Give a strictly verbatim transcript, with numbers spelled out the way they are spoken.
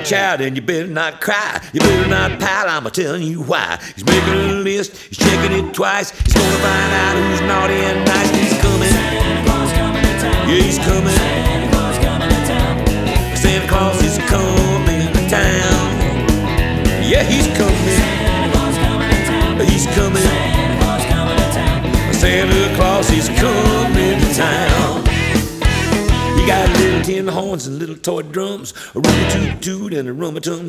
watch out and you better not cry. You better not pout, I'm telling you why. He's making a list, he's checking it twice. He's gonna find out who's naughty and nice. He's coming, Santa Claus coming to town. yeah, he's coming. Santa Claus coming to town. Santa Claus is coming to town. Yeah, he's coming, Santa Claus coming to town. he's coming. Santa Claus coming to town. Santa Claus is coming to town. He got little tin horns and little toy drums, a rum-a-toot-toot and a rum-a-tum